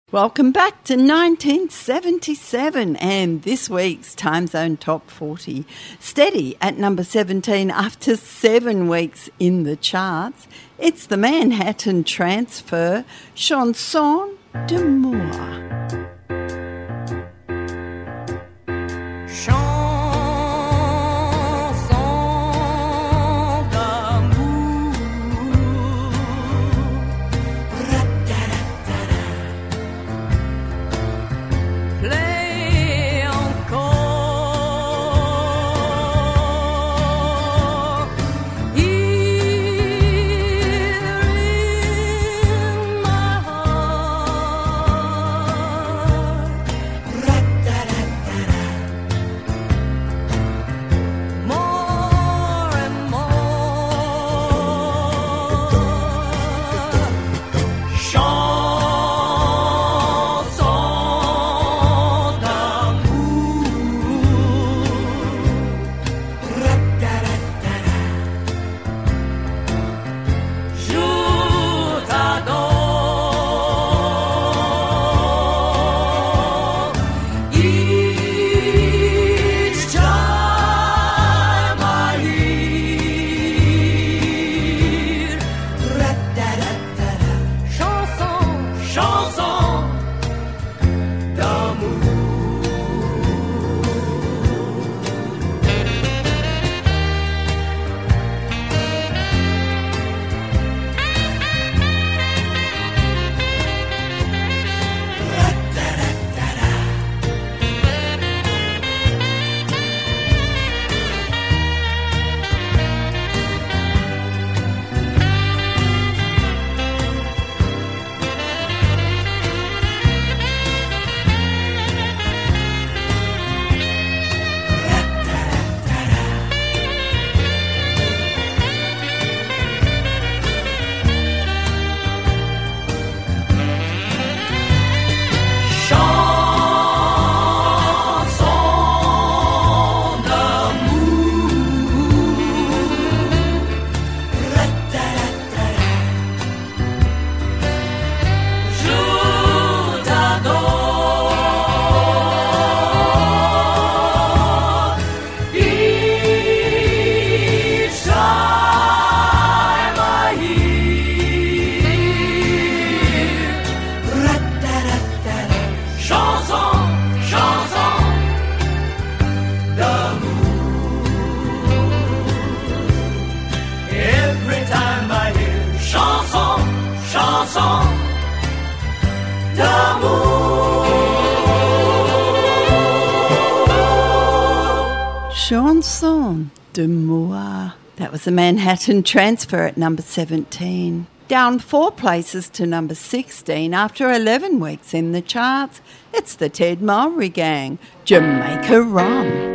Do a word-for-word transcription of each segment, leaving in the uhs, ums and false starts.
Welcome back to nineteen seventy-seven and this week's Time Zone Top forty. Steady at number seventeen after seven weeks in the charts. It's the Manhattan Transfer, Chanson d'amour. Chanson d'amour. That was the Manhattan Transfer at number seventeen. Down four places to number sixteen after eleven weeks in the charts. It's the Ted Mowry Gang, Jamaica Rum.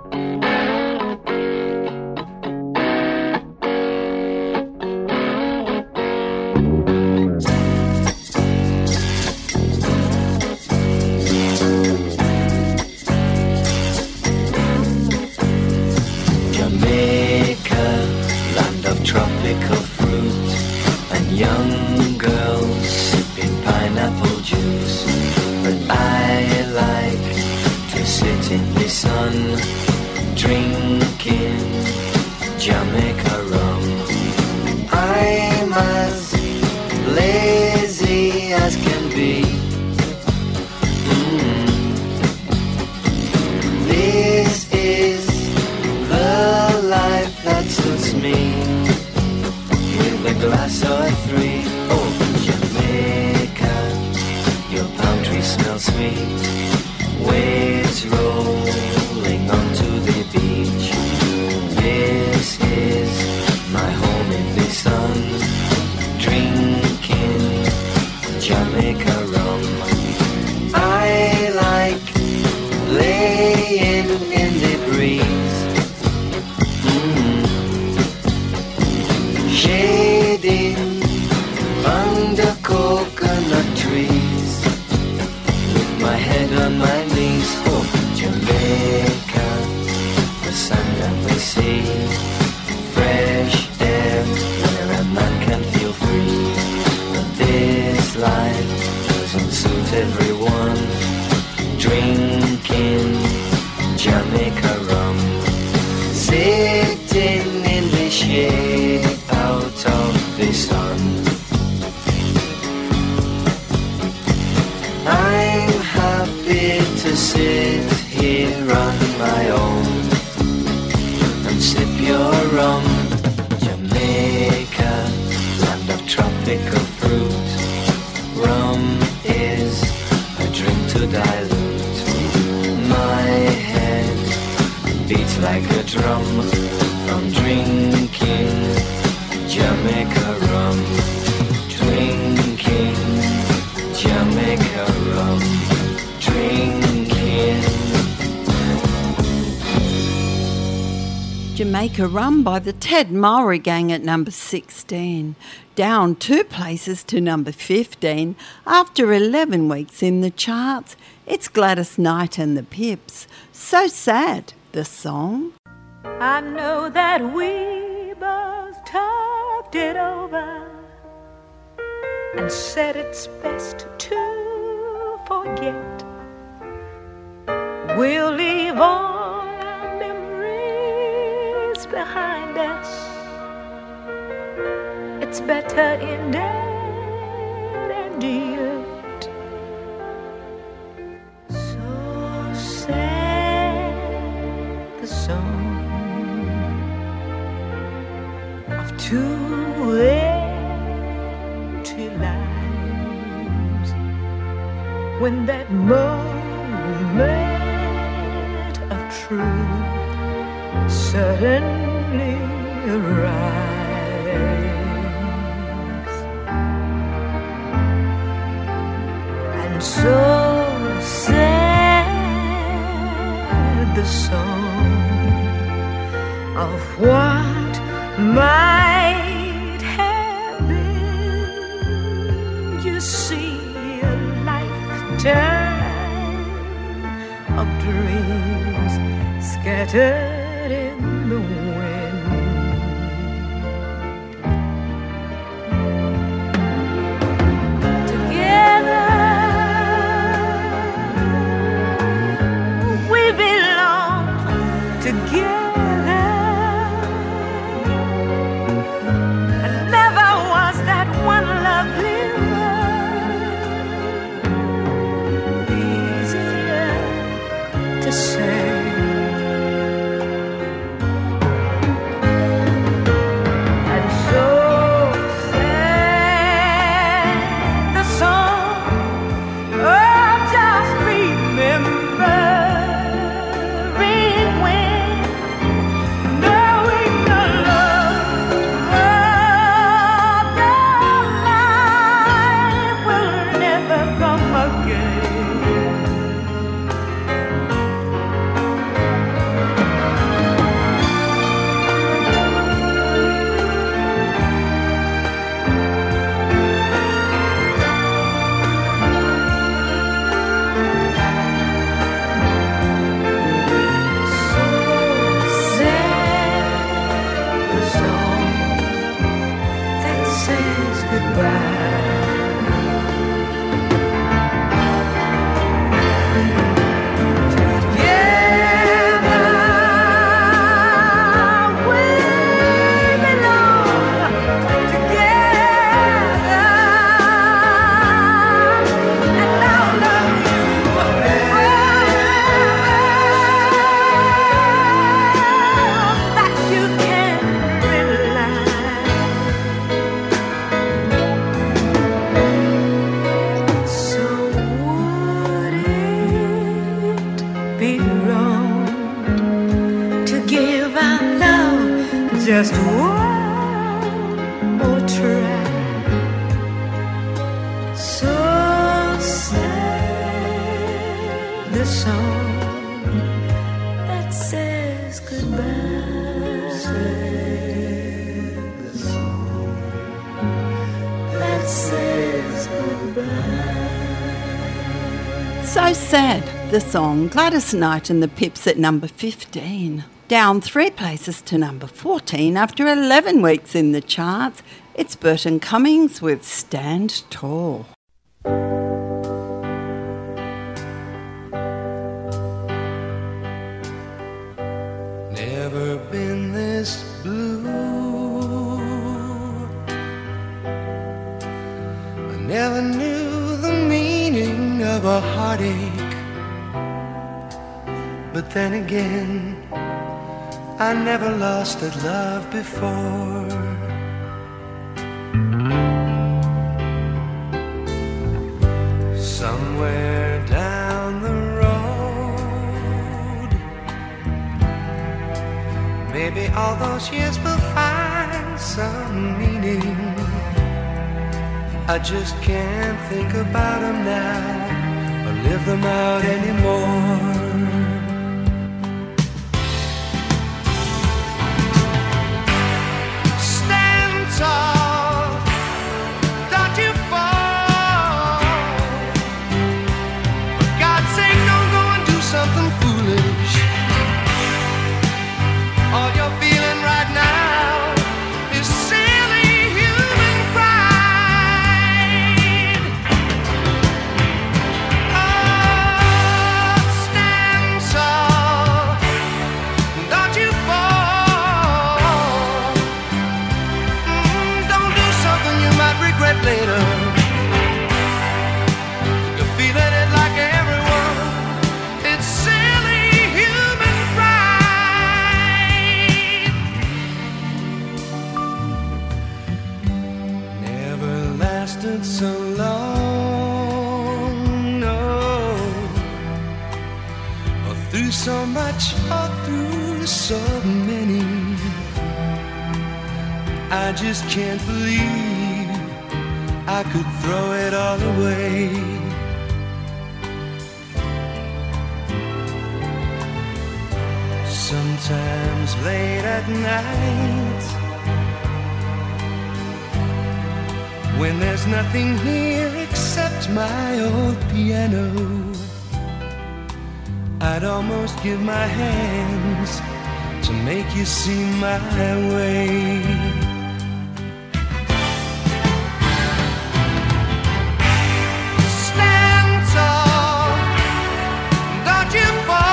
Tropical fruit and young girls sipping pineapple juice. But I like to sit in the sun, drinking Jamaica rum. I'm as lazy as can be. Mm. This is the life that suits me. A glass or three, oh Jamaica, your palm trees smell sweet. Waves rolling onto the beach. This is my home in the sun, drinking Jamaica rum. I like laying in the breeze. Mm. Shading under coconut trees, with my head on my knees. Oh, Jamaica, the sun and the sea, fresh air where a man can feel free. But this life doesn't suit everyone drinking Jamaica rum, sitting in the shade out of the sun. I'm happy to sit here on my own and sip your rum. Jamaica, land of tropical fruit. Rum is a drink to dilute. My head beats like a drum from drinking Jamaica rum. Drinking Jamaica rum. Drinking Jamaica Rum by the Ted Mowry Gang at number sixteen. Down two places to number fifteen after eleven weeks in the charts. It's Gladys Knight and the Pips. So Sad, the song. I know that we both talked it over and said it's best to forget. We'll leave all our memories behind us. It's better in dead and yet. So sad, the song of two empty lives, when that moment of truth suddenly arrives. And so sad, the song of what might have been. You see, a lifetime of dreams scattered in the wind. Together we belong, together. And never was that one lovely word easier to say. Just one more try. So sad, the song that says goodbye. Sad, the song that says goodbye. So Sad, the song. Gladys Knight and the Pips at number fifteen. Down three places to number fourteen after eleven weeks in the charts. It's Burton Cummings with Stand Tall. of a heartache. But then again, I never lost that love before. Somewhere down the road, maybe all those years will find some meaning. I just can't think about them now or live them out anymore. Stand tall, don't you fall. For God's sake, don't go and do something foolish. All you're feeling right now is silly human pride. Oh, stand tall, don't you fall. Mm, don't do something you might regret later. You're feeling it like everyone. It's silly human pride. Never lasted so long, no. Or through so much, or through so many. I just can't believe I could throw it all away. Sometimes late at night, when there's nothing here except my old piano, I'd almost give my hands to make you see my way. Stand tall, don't you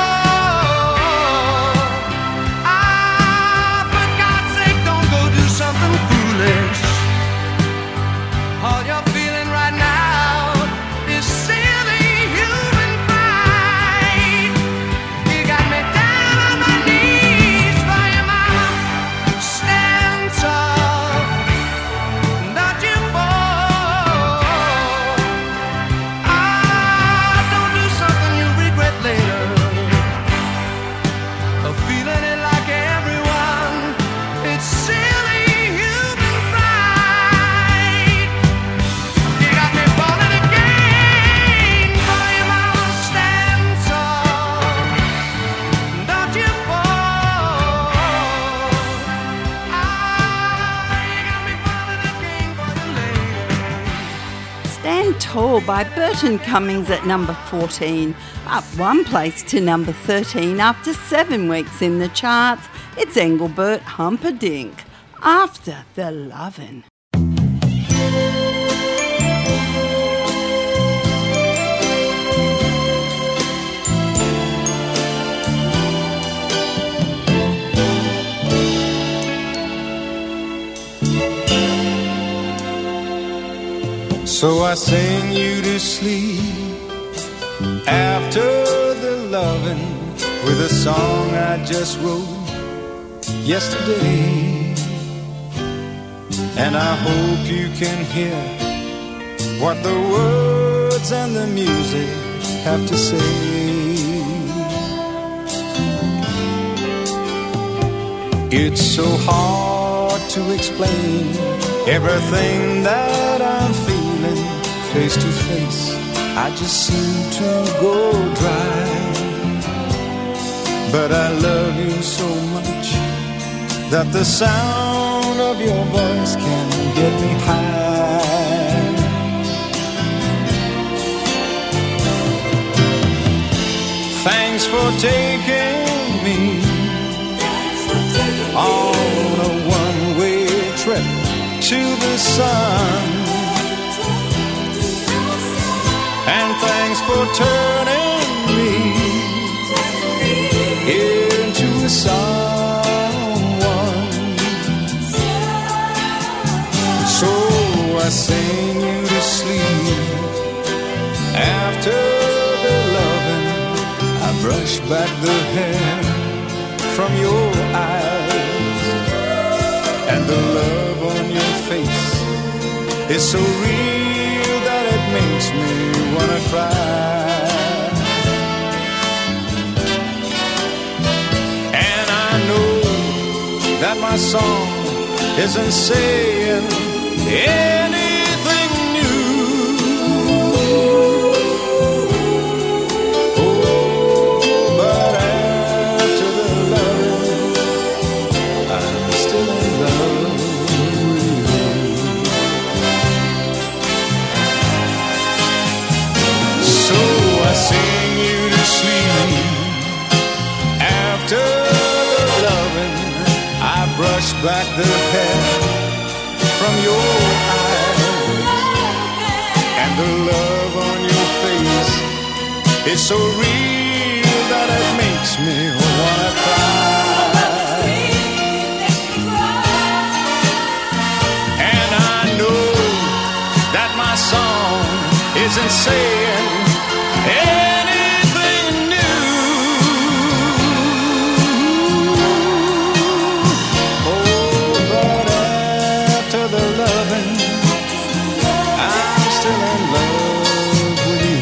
fall. Ah, for God's sake, don't go do something foolish. All you're feeling right now is silly human pride. You got me down on my knees for your mama. Stand tall, don't you fall. Ah, don't do something you regret later. Or feeling it like everyone. It's silly human pride. You got me falling again for your mama. Stand tall, don't you fall. Ah, you got me falling again for you later. Stand Tall by Burton Cummings at number fourteen, up one place to number thirteen after seven weeks in the charts. It's Engelbert Humperdinck, After the Lovin'. So I sing you to sleep after the loving with a song I just wrote yesterday. And I hope you can hear what the words and the music have to say. It's so hard to explain everything that I'm feeling face to face. I just seem to go dry. But I love you so much that the sound of your voice can get me high. Thanks for taking me on a one-way trip to the sun. And thanks for turning me into a someone. So I sing you to sleep after brush back the hair from your eyes, and the love on your face is so real that it makes me wanna cry. And I know that my song isn't saying anything new. Brush back the hair from your eyes, and the love on your face is so real that it makes me wanna cry. And I know that my song isn't saying anything new. I'm still in love with you.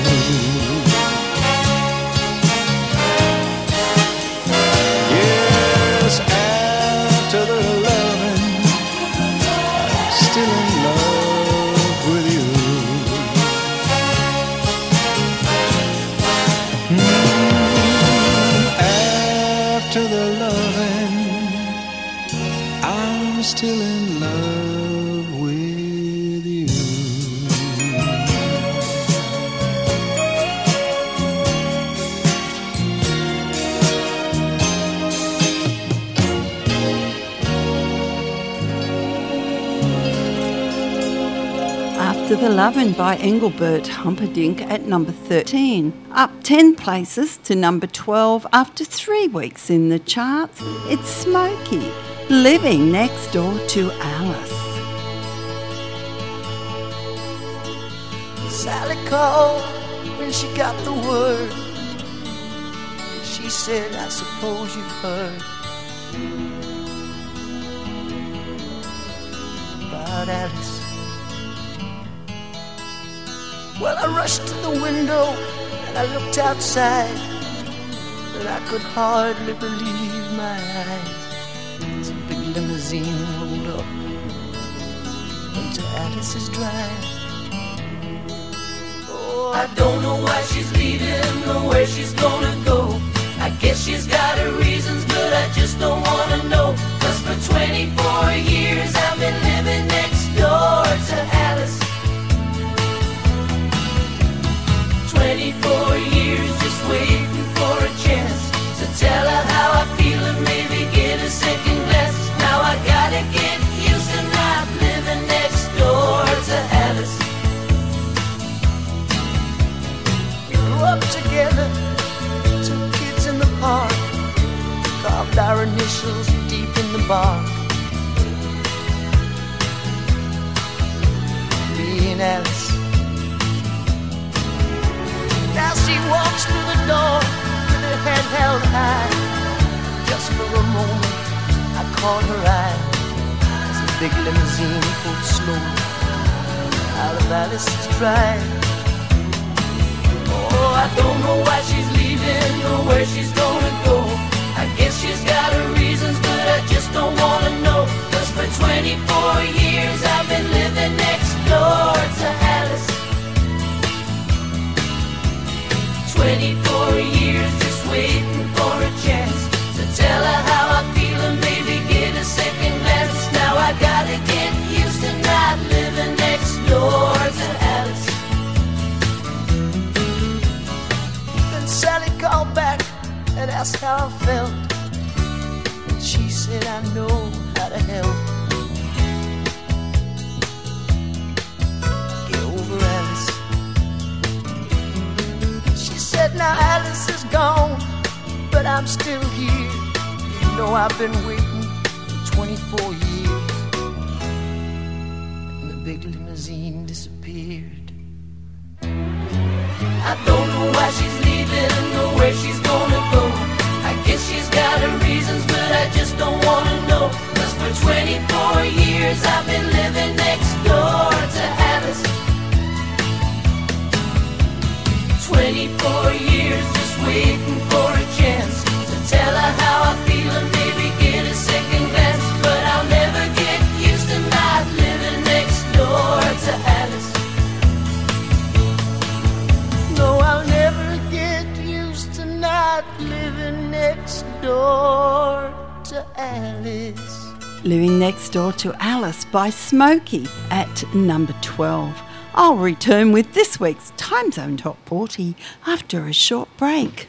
Yes, after the loving, I'm still in love with you. Mm, after the loving, I'm still in love with you. After the Lovin' by Engelbert Humperdinck at number thirteen. Up ten places to number twelve after three weeks in the charts. It's Smokey, Living Next Door to Alice. Sally called when she got the word. She said, I suppose you've heard about Alice. Well, I rushed to the window and I looked outside, but I could hardly believe my eyes. As a big limousine rolled up into Alice's drive. Oh, I don't know why she's leaving or where she's gonna go. I guess she's got her reasons, but I just don't wanna know. 'Cause for twenty-four years I've been living next door to Alice. twenty-four years just waiting for a chance to tell her how I feel and maybe get a second glance. Now I gotta get used to not living next door to Alice. We grew up together, two kids in the park, carved our initials deep in the bark. Me and Alice. Now she walks through the door with her head held high. Just for a moment I caught her eye as a big limousine pulled slowly out of Alice's drive. Oh, I don't know why she's leaving or where she's gonna go. I guess she's got her reasons, but I just don't wanna know. 'Cause for twenty-four years I've been living next door to Alice. twenty-four years just waiting for a chance to tell her how I feel and maybe get a second glance. Now I gotta get used to not living next door to Alice. Then Sally called back and asked how I felt, and she said, I know how to help. Get over Alice. Now Alice is gone, but I'm still here. You know I've been waiting for twenty-four years, and the big limousine disappeared. I don't know why she's leaving or where she's gonna years I've been living next door to Alice. Twenty-four years just waiting for a chance to tell her how I feel and maybe get a second glance. But I'll never get used to not living next door to Alice. No, I'll never get used to not living next door to Alice. Living Next Door to Alice by Smokey at number twelve. I'll return with this week's Time Zone Top forty after a short break.